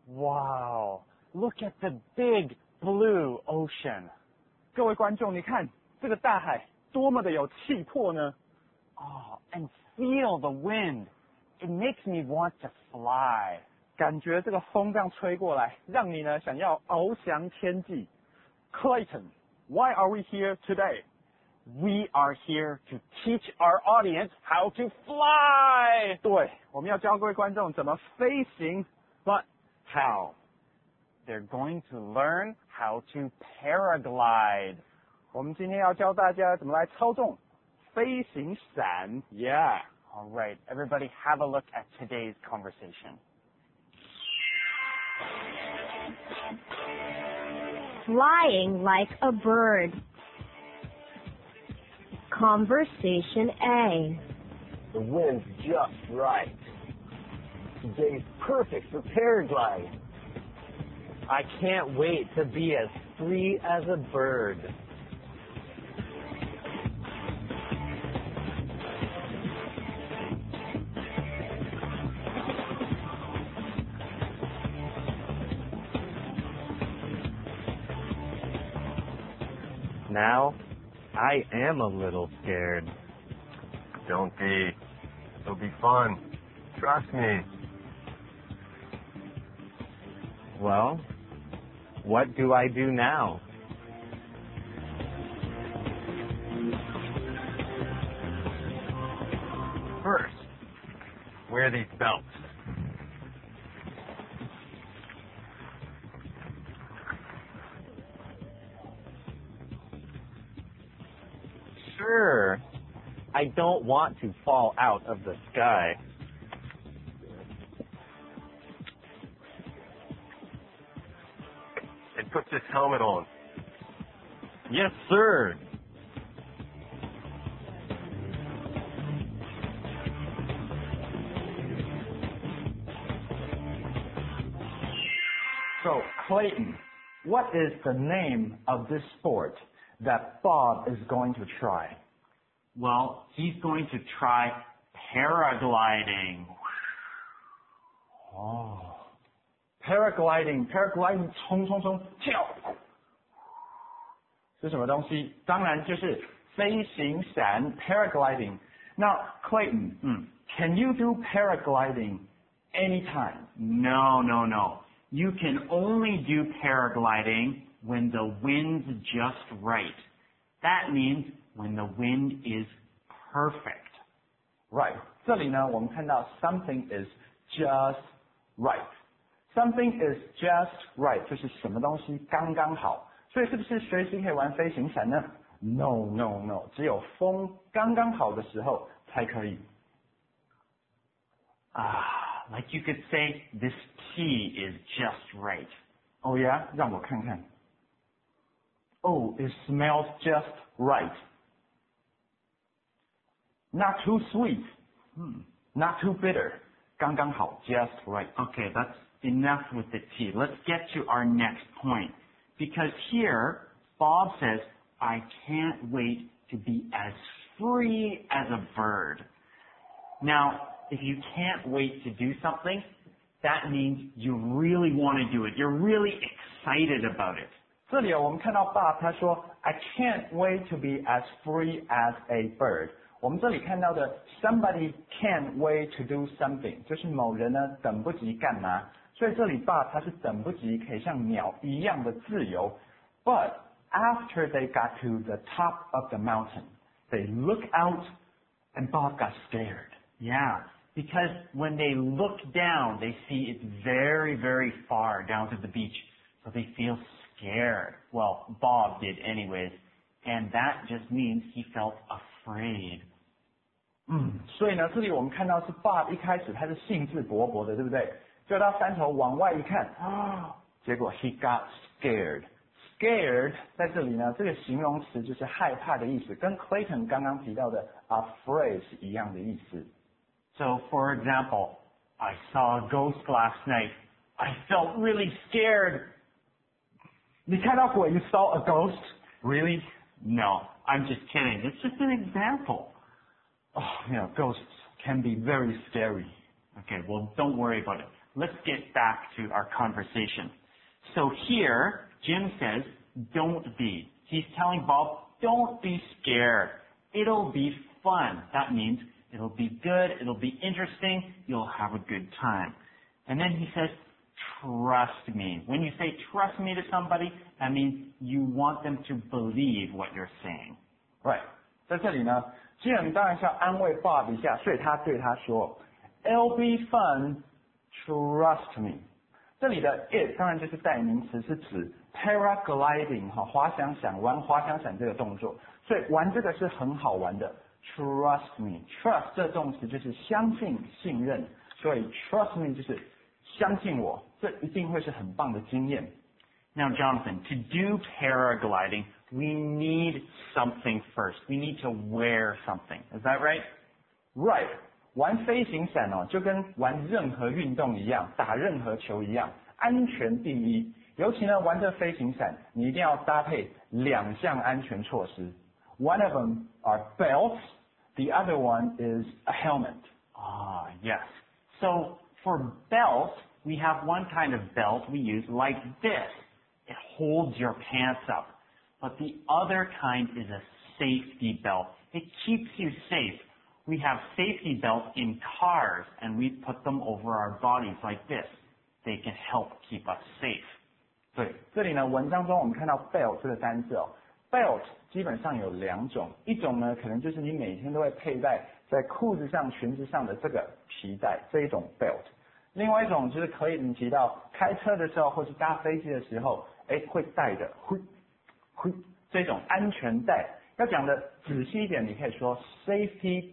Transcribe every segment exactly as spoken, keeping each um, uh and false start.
Wow, look at the big blue ocean. 各位观众，你看这个大海多么的有气魄呢 Oh, and feel the wind. It makes me want to fly. 感觉这个风这样吹过来，让你呢想要翱翔天际。Clayton, why are we here today? We are here to teach our audience how to fly. 对，我们要教各位观众怎么飞行。But how? They're going to learn how to paraglide. 我们今天要教大家怎么来操纵飞行伞。Yeah. All right, everybody have a look at today's conversation. Flying like a bird. Conversation A. The wind's just right. Today's perfect for paragliding. I can't wait to be as free as a bird. Now, I am a little scared. Don't be. It'll be fun. Trust me. Well, what do I do now? First, wear these belts. Sure. I don't want to fall out of the sky. And put this helmet on. Yes, sir. So, Clayton, what is the name of this sport that Bob is going to try? Well, he's going to try paragliding. Oh. Paragliding, paragliding, 冲冲冲跳，是什么东西？当然就是飞行伞 paragliding. Now, Clayton, Mm. can you do paragliding anytime? No, no, no. You can only do paragliding when the wind's just right. That means when the wind is perfect. Right. 这里呢，我们看到 something is just right。Something is just right， 就是什么东西刚刚好。所以是不是随时可以玩飞行伞呢 ？No, no, no， 只有风刚刚好的时候才可以。 Ah, like you could say, this tea is just right. Oh yeah， 让我看看。Oh, it smells just right. Not too sweet. Hmm. Not too bitter. 刚刚好 just right. Okay, that's enough with the tea. Let's get to our next point. Because here, Bob says, I can't wait to be as free as a bird. Now, if you can't wait to do something, that means you really want to do it. You're really excited about it. 这里我们看到 Bob 他说 I can't wait to be as free as a bird。我们这里看到的 somebody can't wait to do something 就是某人呢等不及干嘛，所以这里 Bob 他是等不及可以像鸟一样的自由。But after they got to the top of the mountain, they look out and Bob got scared. Yeah, because when they look down, they see it's very, very far down to the beach. So they feel scared. Well, Bob did anyways. And that just means he felt afraid. 嗯，所以呢，这里我们看到是 Bob 一开始他是兴致勃勃的，对不对？就到山头往外一看，啊，结果 he got scared. Scared 在这里呢，这个形容词就是害怕的意思，跟 Clayton 刚刚提到的 afraid 是一样的意思。 So, for example, I saw a ghost last night. I felt really scared. 你看到鬼 ？You saw a ghost? Really? No, I'm just kidding. It's just an example. Oh, you know, ghosts can be very scary. Okay, well, don't worry about it. let's get back to our conversation. So here, Jim says, don't be. He's telling Bob, don't be scared. It'll be fun. That means it'll be good, it'll be interesting, you'll have a good time. And then he says, trust me. When you say trust me to somebody, that means you want them to believe what you're saying. Right. 在这里呢 ，Jim 当然是要安慰 Bob 一下，所以他对他说 ，It'll be fun, trust me。这里的 it 当然就是代名词，是指 paragliding 哈，滑翔伞，玩滑翔伞这个动作。所以玩这个是很好玩的。Trust me, trust 这动词就是相信、信任，所以 trust me 就是相信我，这一定会是很棒的经验。 Now, Jonathan, to do paragliding, we need something first. We need to wear something. Is that right? Right. 玩飞行伞哦，就跟玩任何运动一样，打任何球一样，安全第一。尤其呢，玩这飞行伞，你一定要搭配两项安全措施。One of them are belts. The other one is a helmet. Ah, yes. So for belts, we have one kind of belt we use like this. It holds your pants up. But the other kind is a safety belt. It keeps you safe. We have safety belts in cars, and we put them over our bodies like this. They can help keep us safe. 对，这里呢，文章中我们看到 belt 这个单字哦 ，belt 基本上有两种，一种呢可能就是你每天都会佩戴在裤子上、裙子上的这个皮带，这一种 belt。另外一种就是可以你提到开车的时候或是搭飞机的时候，哎会戴的，会会这种安全带。要讲的仔细一点，你可以说 safety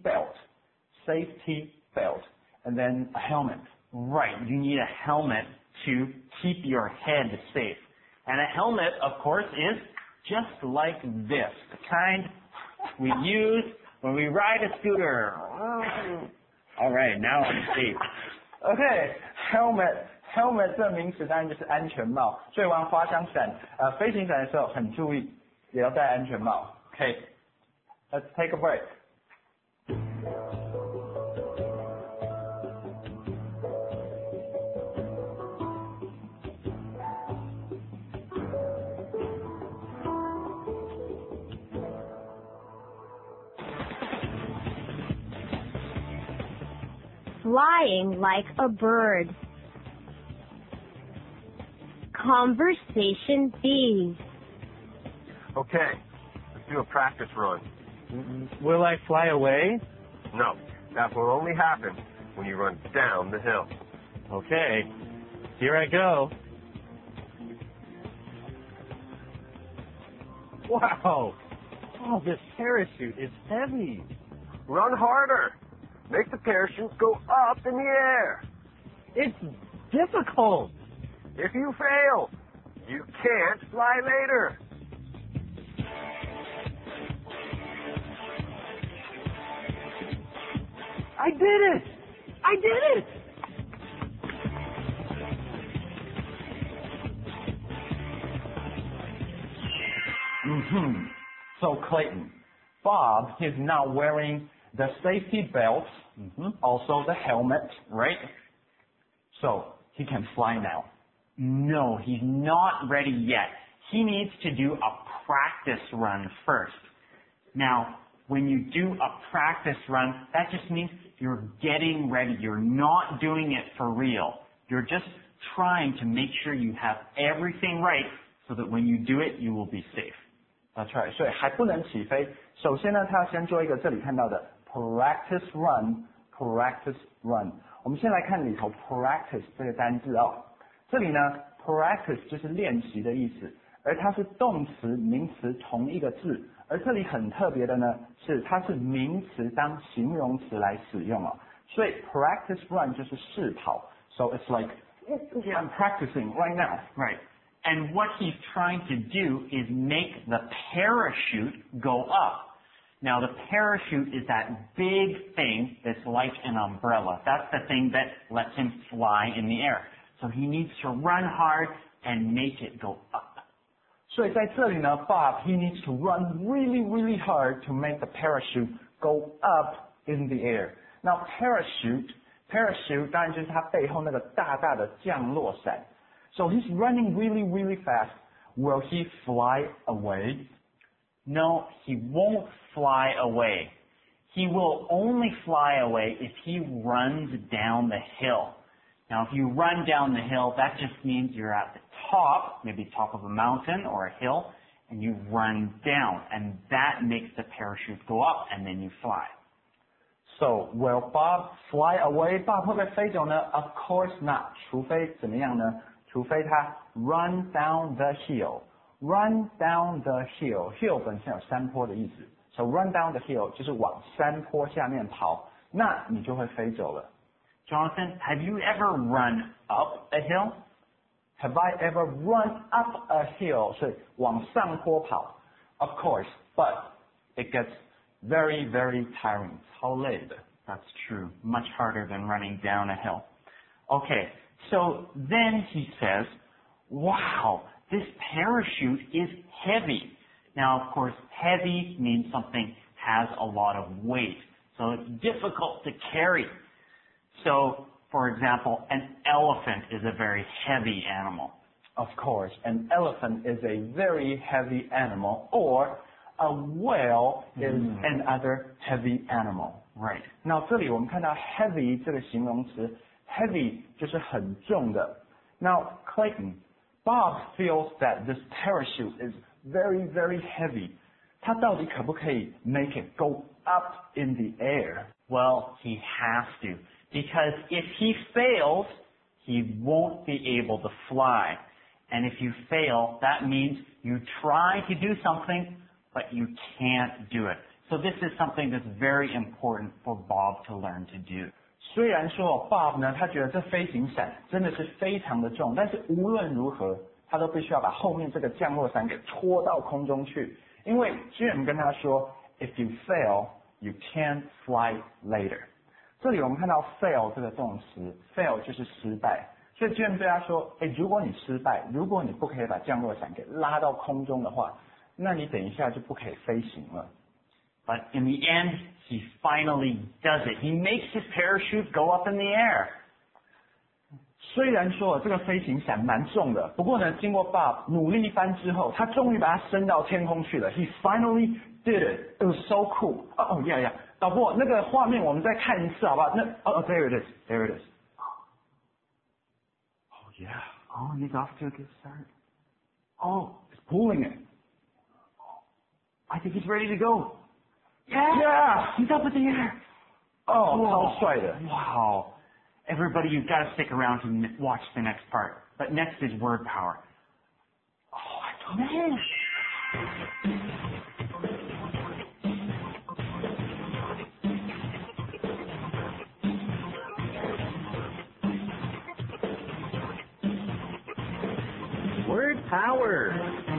belt，safety belt，and then a helmet. Right, you need a helmet to keep your head safe. And a helmet, of course, is just like this, the kind we use when we ride a scooter. All right, now I'm safe. Okay, helmet, helmet 这名词当然就是安全帽。所以玩滑翔伞、呃飞行伞的时候很注意，也要戴安全帽。Okay, let's take a break. Flying like a bird. Conversation B. Okay, let's do a practice run. Will I fly away? No, that will only happen when you run down the hill. Okay, here I go. Wow! Oh, this parachute is heavy. Run harder. Make the parachute go up in the air. It's difficult. If you fail, you can't fly later. I did it! I did it! Mm-hmm. So Clayton, Bob is now wearing the safety belt, mm-hmm. also the helmet, right? So he can fly now. No, he's not ready yet. He needs to do a practice run first. Now, when you do a practice run, that just means you're getting ready. You're not doing it for real. You're just trying to make sure you have everything right so that when you do it, you will be safe. That's right. 所以还不能起飞。首先呢，他要先做一个这里看到的 practice run，practice run。我们先来看里头 practice 这个单字哦。这里呢 practice 就是练习的意思，而它是动词、名词同一个字。而这里很特别的呢，是它是名词当形容词来使用哦。所以 practice run 就是试跑。So it's like I'm practicing right now. Right. And what he's trying to do is make the parachute go up. Now the parachute is that big thing that's like an umbrella. That's the thing that lets him fly in the air. So he needs to run hard and make it go up. 所以在这里呢 Bob, he needs to run really, really hard to make the parachute go up in the air. Now parachute Parachute 当然就是它背后那个大大的降落伞。So he's running really, really fast. Will he fly away? No, he won't fly away. He will only fly away if he runs down the hill. Now, if you run down the hill, that just means you're at the top, maybe top of a mountain or a hill, and you run down, and that makes the parachute go up, and then you fly. So will Bob fly away? Bob 会不会飞走呢 ？Of course not. 除非怎么样呢？除非他 run down the hill. Run down the hill. Hill 本身有山坡的意思。So run down the hill 就是往山坡下面跑，那你就会飞走了。 Jonathan, have you ever run up a hill? Have I ever run up a hill? 所以往上坡跑。Of course, but it gets very, very tiring. 超累的。 That's true. Much harder than running down a hill. Okay, so then he says, wow, this parachute is heavy. Now, of course, heavy means something has a lot of weight. So it's difficult to carry. So, for example, an elephant is a very heavy animal. Of course, an elephant is a very heavy animal, or a whale is Mm. another heavy animal. Right. 那这里我们看到 heavy 这个形容词 ，heavy 就是很重的。Now Clayton, Bob feels that this parachute is very, very heavy. 他到底可不可以 make it go up in the air? Well, he has to. Because if he fails, he won't be able to fly. And if you fail, that means you try to do something, but you can't do it. So this is something that's very important for Bob to learn to do. 虽然说 Bob 呢，他觉得这飞行伞真的是非常的重，但是无论如何，他都必须要把后面这个降落伞给拖到空中去。因为 Jim 跟他说 ，If you fail, you can't fly later. 这里我们看到 fail 这个动词 ，fail 就是失败。所以 Jim 对他说，哎，如果你失败，如果你不可以把降落伞给拉到空中的话，那你等一下就不可以飞行了。 But in the end, he finally does it. He makes his parachute go up in the air. 虽然说这个飞行伞蛮重的，不过呢，经过 Bob 努力一番之后，他终于把它升到天空去了。He finally did it. It was so cool. 哦哦，yeah yeah。导播，那个画面我们再看一次好不好？那哦哦 ，there it is, there it is. Oh yeah. Oh, and he's off to a good start. Oh, it's pulling it. I think he's ready to go. Yeah. Yeah. He's up in the air. 哦，超帅的。 Wow. Everybody, you've got to stick around to n- watch the next part. But next is word power. Oh, I don't know. Word power.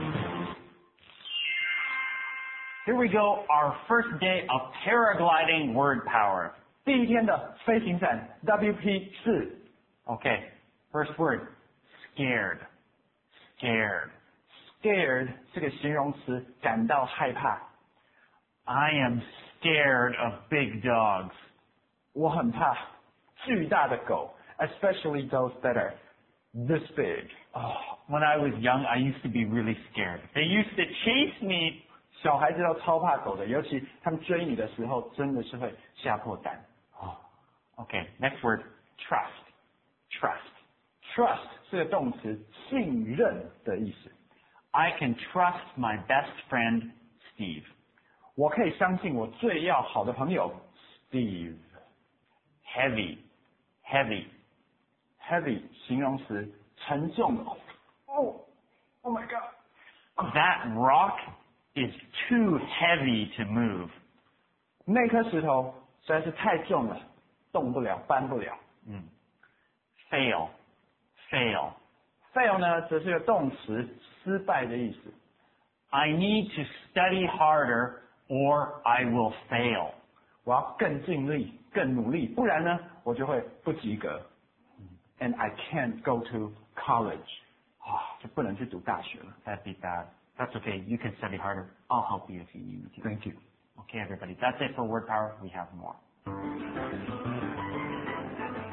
Here we go, our first day of paragliding word power. 第一天的飞行伞 W P 四。 Okay, first word, scared. Scared. Scared 这个形容词，感到害怕。 I am scared of big dogs. 我很怕巨大的狗 ，especially those that are this big. Oh, when I was young, I used to be really scared. They used to chase me. 小孩子都超怕狗的，尤其他们追你的时候，真的是会吓破胆。 Oh, okay, next word, trust. Trust. Trust 是个动词，信任的意思。 I can trust my best friend, Steve. 我可以相信我最要好的朋友 Steve。 Heavy. Heavy. Heavy 形容词，沉重的。Oh, oh my God. That rock is too heavy to move. 那颗石头实在是太重了，动不了，搬不了。 Mm. Fail. Fail. Fail 呢，则是个动词，失败的意思。 I need to study harder or I will fail. 我要更尽力、更努力，不然呢，我就会不及格。And I can't go to college. 啊，就不能去读大学了。 That'd be bad. That's okay. You can study harder. I'll help you if you need me to. Thank you. Okay, everybody. That's it for word power. We have more.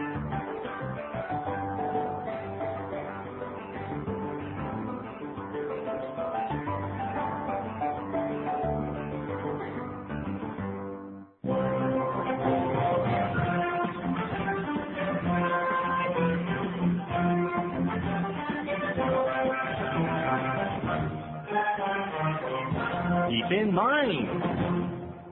keep in mind.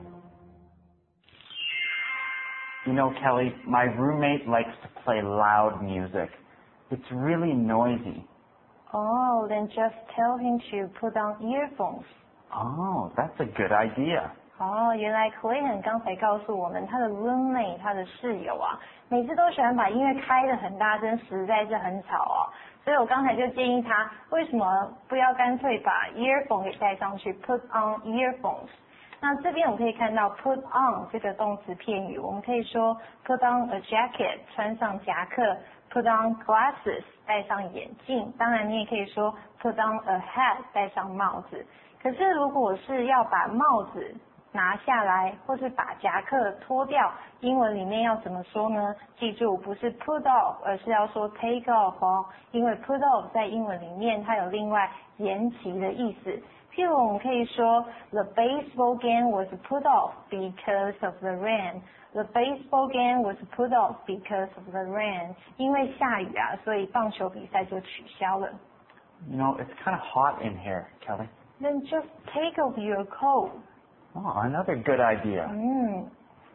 You know, Kelly, my roommate likes to play loud music. It's really noisy. Oh, then just tell him to put on earphones. Oh, that's a good idea. 哦，原来 Clayton 刚才告诉我们，他的 roommate 他的室友啊，每次都喜欢把音乐开得很大声，实在是很吵哦。所以我刚才就建议他，为什么不要干脆把 earphone 给带上去 ，put on earphones。那这边我们可以看到 put on 这个动词片语，我们可以说 put on a jacket 穿上夹克 ，put on glasses 戴上眼镜，当然你也可以说 put on a hat 戴上帽子。可是如果是要把帽子拿下来，或是把夹克脱掉，英文里面要怎么说呢？记住，不是 put off， 而是要说 take off 哦，因为 put off 在英文里面它有另外延期的意思。譬如我们可以说 The baseball game was put off because of the rain. The baseball game was put off because of the rain. 因为下雨啊，所以棒球比赛就取消了。 You know, it's kind of hot in here, Kelly. Then just take off your coat. Oh, another good idea. 嗯。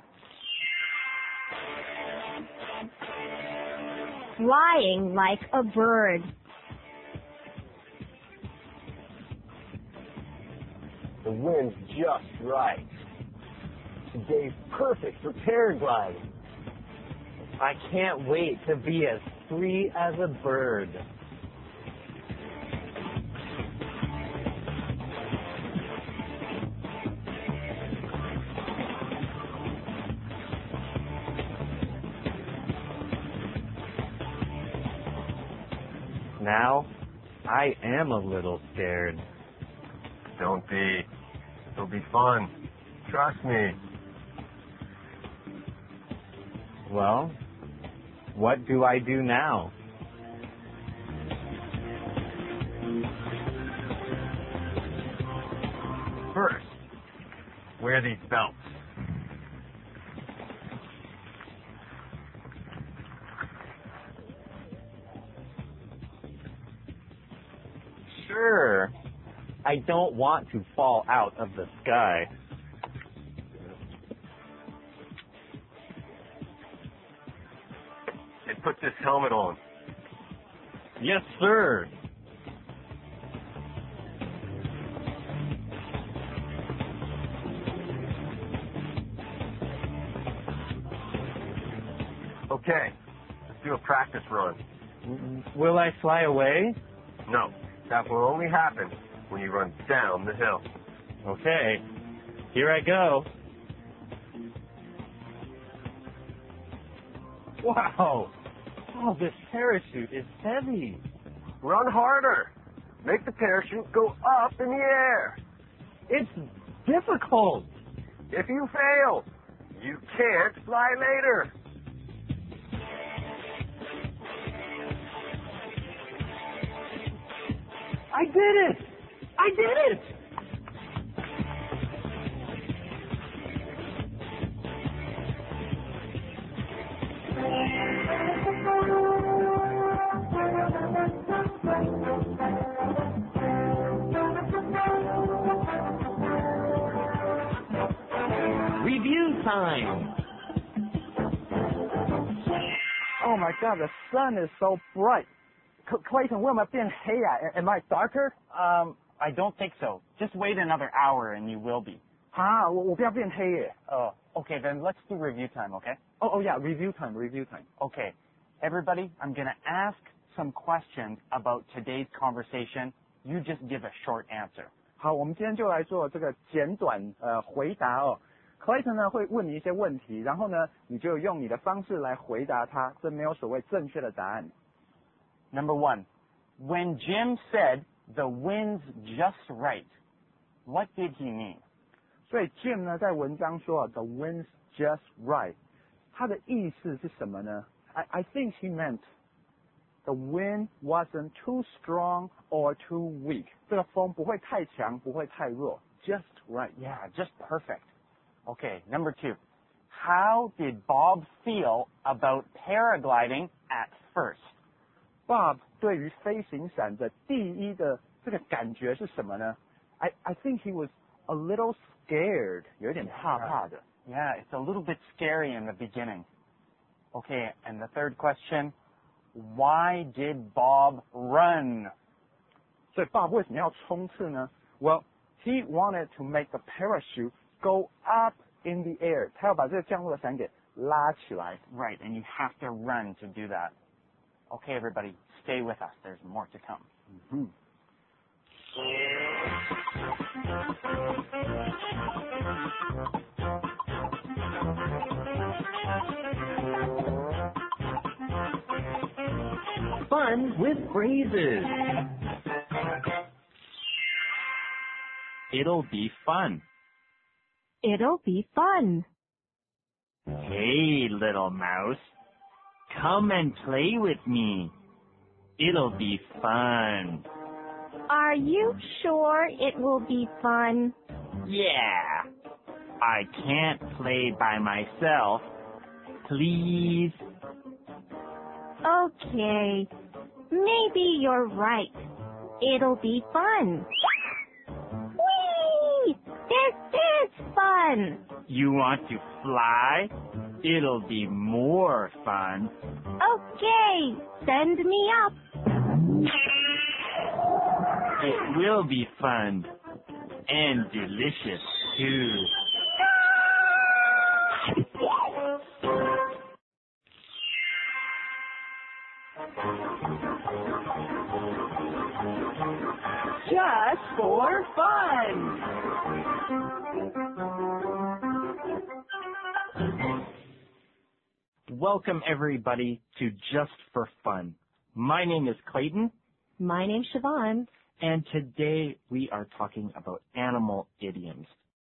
Flying like a bird. The wind's just right. Today's perfect for paragliding. I can't wait to be as free as a bird. Now, I am a little scared. Don't be. It'll be fun. Trust me. Well, what do I do now? First, wear these belts. Sure. I don't want to fall out of the sky. And put this helmet on. Yes, sir. Okay, let's do a practice run. Will I fly away? No, that will only happen when you run down the hill. Okay, here I go. Wow! Oh, this parachute is heavy. Run harder. Make the parachute go up in the air. It's difficult. If you fail, you can't fly later. I did it! I did it! Review time! Oh my God, the sun is so bright. C- Clayton, 为什么变黑啊 Am I darker? Um, I don't think so. Just wait another hour and you will be. 啊，我我不要变黑耶。 Oh, okay, then let's do review time, okay? Oh, oh yeah, review time, review time. Okay, everybody, I'm going to ask some questions about today's conversation. You just give a short answer. 好，我们今天就来做这个简短呃回答哦。Clayton 呢会问你一些问题，然后呢你就用你的方式来回答他，这没有所谓正确的答案。 Number one, when Jim said the wind's just right, what did he mean? 所以 Jim 呢在文章说 The wind's just right， 他的意思是什么呢 I, I think he meant the wind wasn't too strong or too weak， 这个风不会太强，不会太弱 ，just right。 Yeah, just perfect. Okay, number two, how did Bob feel about paragliding at first? Bob 对于飞行伞的第一的这个感觉是什么呢 I, I think he was a little scared， 有点怕怕的。 Yeah, it's a little bit scary in the beginning. Okay, and the third question, why did Bob run? 所以 Bob 为什么要冲刺呢 ？Well, he wanted to make the parachute go up in the air. 他要把这个降落伞给拉起来。 Right, and you have to run to do that. Okay, everybody, stay with us. There's more to come. Mm-hmm. Fun with phrases. It'll be fun. It'll be fun. Hey, little mouse. Come and play with me. It'll be fun. Are you sure it will be fun? Yeah. I can't play by myself. Please. Okay. Maybe you're right. It'll be fun. Whee! This is fun. You want to fly? It'll be more fun. Okay. Send me up. It will be fun. And delicious, too. Just for fun. Welcome, everybody, to Just for Fun. My name is Clayton. My name's Siobhan. And today we are talking about animal idioms.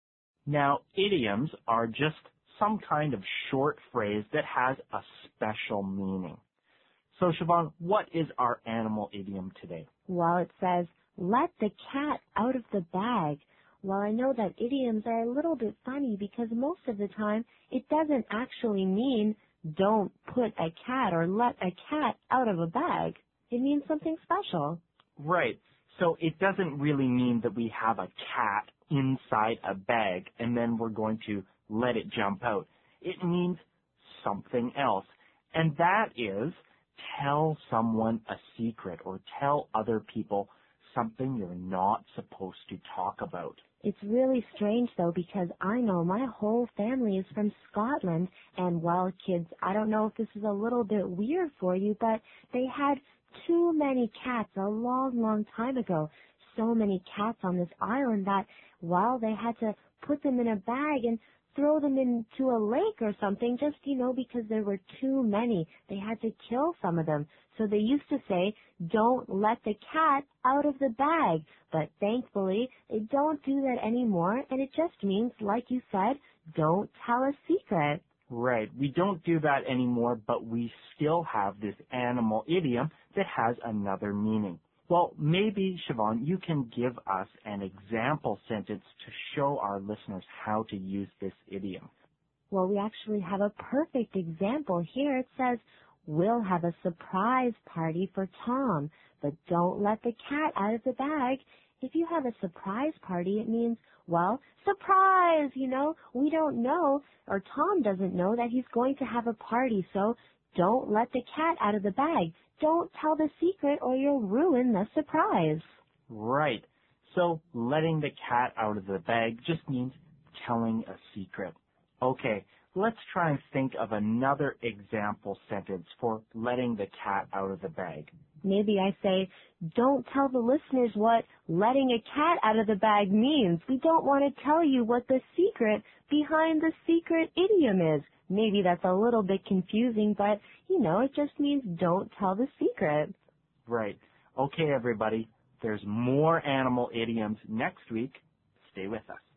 Now, idioms are just some kind of short phrase that has a special meaning. So, Siobhan, what is our animal idiom today? Well, it says, let the cat out of the bag. Well, I know that idioms are a little bit funny because most of the time it doesn't actually mean don't put a cat or let a cat out of a bag. It means something special. Right. So it doesn't really mean that we have a cat inside a bag and then we're going to let it jump out. It means something else. And that is tell someone a secret or tell other people something you're not supposed to talk about. It's really strange, though, because I know my whole family is from Scotland, and, well, kids, I don't know if this is a little bit weird for you, but they had too many cats a long, long time ago. So many cats on this island that, well, they had to put them in a bag and throw them into a lake or something just, you know, because there were too many. They had to kill some of them. So they used to say, don't let the cat out of the bag. But thankfully, they don't do that anymore, and it just means, like you said, don't tell a secret. Right. We don't do that anymore, but we still have this animal idiom that has another meaning. Well, maybe, Siobhan, you can give us an example sentence to show our listeners how to use this idiom. Well, we actually have a perfect example here. It says, we'll have a surprise party for Tom, but don't let the cat out of the bag. If you have a surprise party, it means, well, surprise, you know, we don't know, or Tom doesn't know that he's going to have a party, so don't let the cat out of the bag. Don't tell the secret or you'll ruin the surprise. Right. So letting the cat out of the bag just means telling a secret. Okay, let's try and think of another example sentence for letting the cat out of the bag. Maybe I say, don't tell the listeners what letting a cat out of the bag means. We don't want to tell you what the secret behind the secret idiom is. Maybe that's a little bit confusing, but, you know, it just means don't tell the secret. Right. Okay, everybody. There's more animal idioms next week. Stay with us.